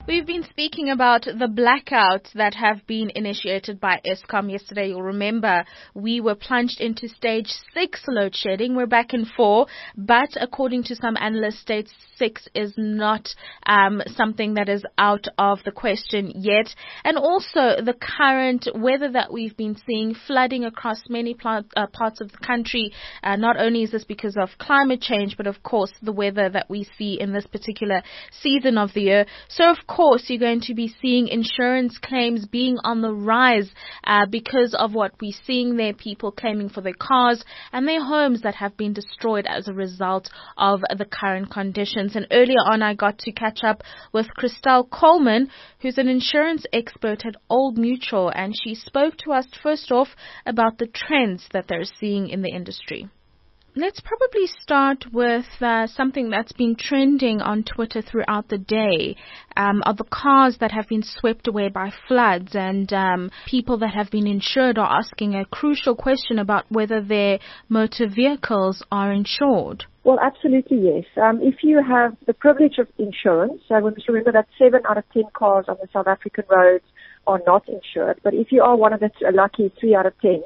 We've been speaking about the blackouts that have been initiated by Eskom yesterday. You'll remember we were plunged into stage 6 load shedding. We're back in 4, but according to some analysts, stage 6 is not something that is out of the question yet. And also the current weather that we've been seeing, flooding across many parts of the country. Not only is this because of climate change, but of course the weather that we see in this particular season of the year. So of course you're going to be seeing insurance claims being on the rise because of what we're seeing there, people claiming for their cars and their homes that have been destroyed as a result of the current conditions. And earlier on I got to catch up with Christelle Coleman, who's an insurance expert at Old Mutual, and she spoke to us first off about the trends that they're seeing in the industry. Let's probably start with something that's been trending on Twitter throughout the day, of the cars that have been swept away by floods, and people that have been insured are asking a crucial question about whether their motor vehicles are insured. Well, absolutely, yes. If you have the privilege of insurance, we must remember that 7 out of 10 cars on the South African roads are not insured. But if you are one of the lucky 3 out of 10,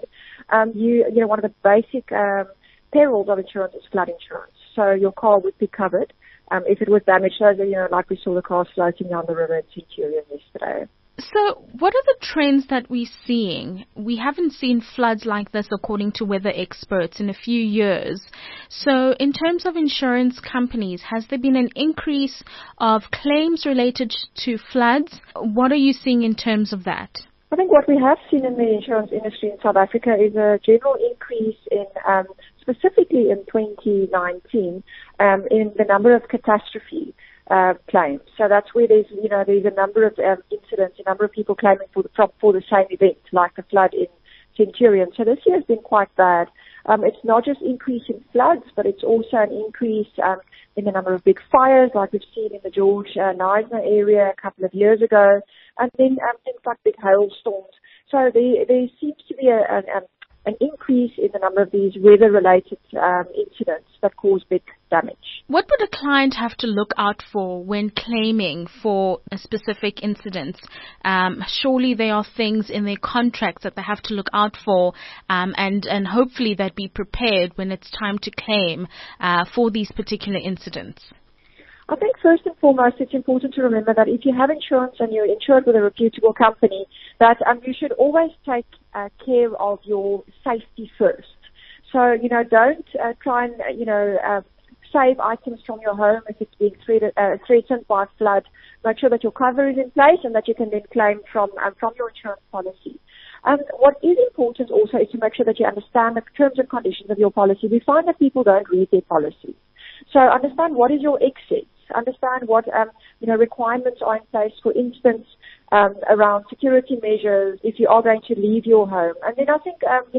you know, one of the basic perils of insurance is flood insurance. So your car would be covered if it was damaged, so, you know, like we saw the cars floating down the river in Centurion yesterday. So what are the trends that we're seeing? We haven't seen floods like this, according to weather experts, in a few years. So in terms of insurance companies, has there been an increase of claims related to floods? What are you seeing in terms of that? I think what we have seen in the insurance industry in South Africa is a general increase in, specifically in 2019, in the number of catastrophe claims. So that's where there's a number of incidents, a number of people claiming for the same event, like the flood in Centurion. So this year has been quite bad. It's not just increase in floods, but it's also an increase in the number of big fires, like we've seen in the George Knysna area a couple of years ago, and then things like big hailstorms. So there seems to be an increase in the number of these weather-related incidents that cause big damage. What would a client have to look out for when claiming for a specific incident? Surely there are things in their contracts that they have to look out for, and hopefully they'd be prepared when it's time to claim for these particular incidents. I think first and foremost, it's important to remember that if you have insurance and you're insured with a reputable company, that you should always take care of your safety first. So, don't try and, save items from your home if it's being threatened by flood. Make sure that your cover is in place and that you can then claim from your insurance policy. What is important also is to make sure that you understand the terms and conditions of your policy. We find that people don't read their policies. So understand what is your excess. Understand what requirements are in place, for instance, around security measures if you are going to leave your home. And then I think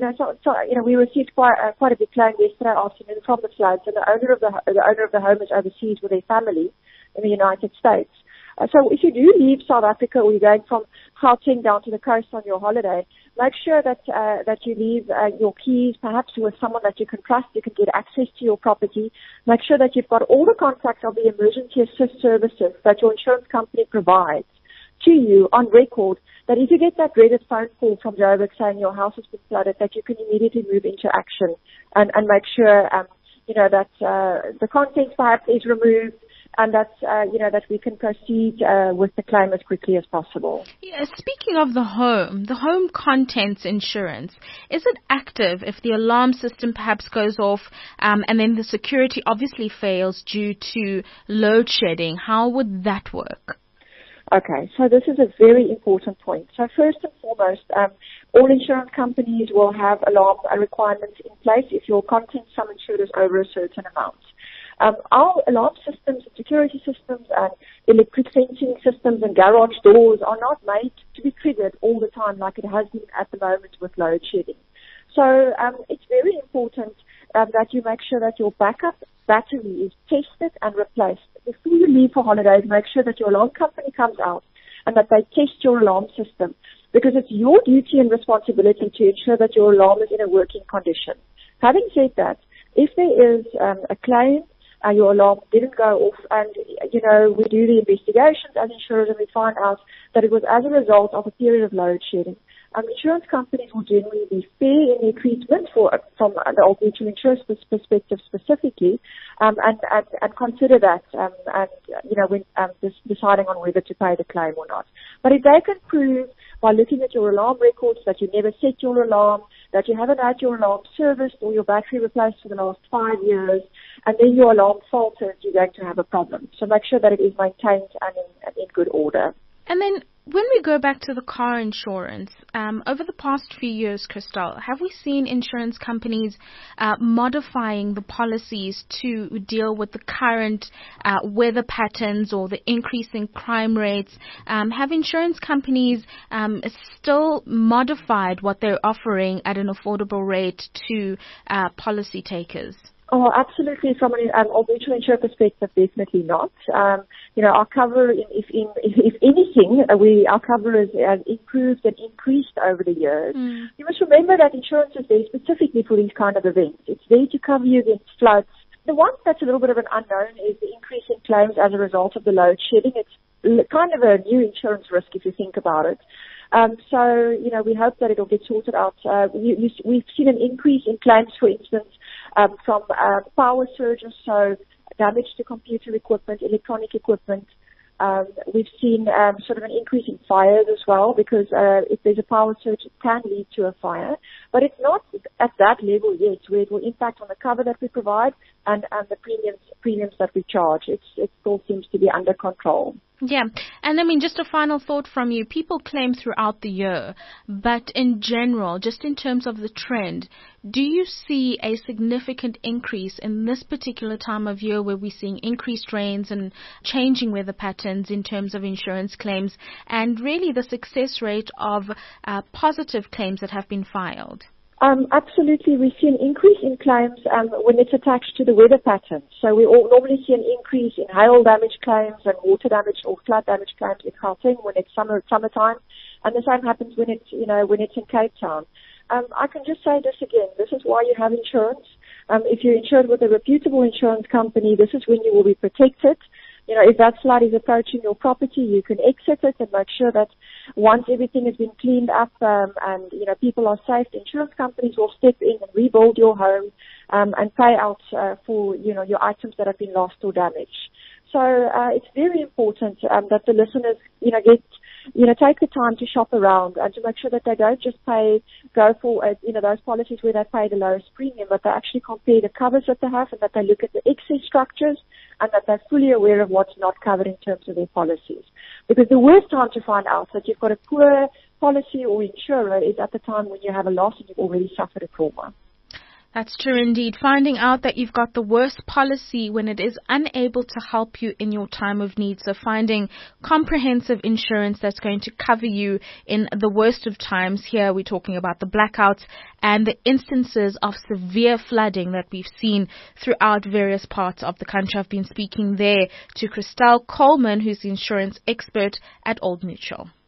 we received quite a big claim yesterday afternoon from the floods, and the owner of the home is overseas with their family in the United States. So if you do leave South Africa, or you're going from Gauteng down to the coast on your holiday, make sure that you leave your keys perhaps with someone that you can trust. You can get access to your property. Make sure that you've got all the contacts of the emergency assist services that your insurance company provides to you on record, that if you get that dreaded phone call from Joburg saying your house has been flooded, that you can immediately move into action and make sure that the contents perhaps is removed, and that we can proceed with the claim as quickly as possible. Yeah, speaking of the home contents insurance, is it active if the alarm system perhaps goes off and then the security obviously fails due to load shedding? How would that work? Okay, so this is a very important point. So first and foremost, all insurance companies will have alarm requirements in place if your content sum insured is over a certain amount. Our alarm systems and security systems and electric fencing systems and garage doors are not made to be triggered all the time like it has been at the moment with load shedding. So it's very important that you make sure that your backup battery is tested and replaced. Before you leave for holidays, make sure that your alarm company comes out and that they test your alarm system, because it's your duty and responsibility to ensure that your alarm is in a working condition. Having said that, if there is a claim your alarm didn't go off, and, we do the investigations as insurers and we find out that it was as a result of a period of load shedding. Insurance companies will generally be fair in their treatment from the Old Mutual Insurance perspective specifically, and consider that, when deciding on whether to pay the claim or not. But if they can prove by looking at your alarm records that you never set your alarm, that you haven't had your alarm serviced or your battery replaced for the last 5 years, and then your alarm falters, you're going to have a problem. So make sure that it is maintained and in good order. And then when we go back to the car insurance, over the past few years, Christelle, have we seen insurance companies modifying the policies to deal with the current weather patterns or the increasing crime rates? Have insurance companies still modified what they're offering at an affordable rate to policy takers? Oh, absolutely. From an Old Mutual Insurance perspective, definitely not. Our cover, if anything, our cover has improved and increased over the years. You must remember that insurance is there specifically for these kind of events. It's there to cover you against floods. The one that's a little bit of an unknown is the increase in claims as a result of the load shedding. It's kind of a new insurance risk if you think about it. We hope that it'll get sorted out. We've seen an increase in claims, for instance, from power surges, so damage to computer equipment, electronic equipment. We've seen sort of an increase in fires as well, because if there's a power surge, it can lead to a fire. But it's not at that level yet, where it will impact on the cover that we provide and the premiums that we charge. It still seems to be under control. Yeah, and just a final thought from you. People claim throughout the year, but in general, just in terms of the trend, do you see a significant increase in this particular time of year where we're seeing increased rains and changing weather patterns in terms of insurance claims, and really the success rate of positive claims that have been filed? Absolutely. We see an increase in claims when it's attached to the weather patterns. So we normally see an increase in hail damage claims and water damage or flood damage claims in Gauteng when it's summertime, and the same happens when it's in Cape Town. I can just say this again. This is why you have insurance. If you're insured with a reputable insurance company, this is when you will be protected. If that flood is approaching your property, you can exit it and make sure that once everything has been cleaned up and people are safe, the insurance companies will step in and rebuild your home and pay out for your items that have been lost or damaged. So it's very important that the listeners take the time to shop around and to make sure that they don't just go for those policies where they pay the lowest premium, but they actually compare the covers that they have and that they look at the excess structures and that they're fully aware of what's not covered in terms of their policies. Because the worst time to find out that you've got a poor policy or insurer is at the time when you have a loss and you've already suffered a trauma. That's true indeed. Finding out that you've got the worst policy when it is unable to help you in your time of need. So finding comprehensive insurance that's going to cover you in the worst of times. Here we're talking about the blackouts and the instances of severe flooding that we've seen throughout various parts of the country. I've been speaking there to Christelle Coleman, who's the insurance expert at Old Mutual.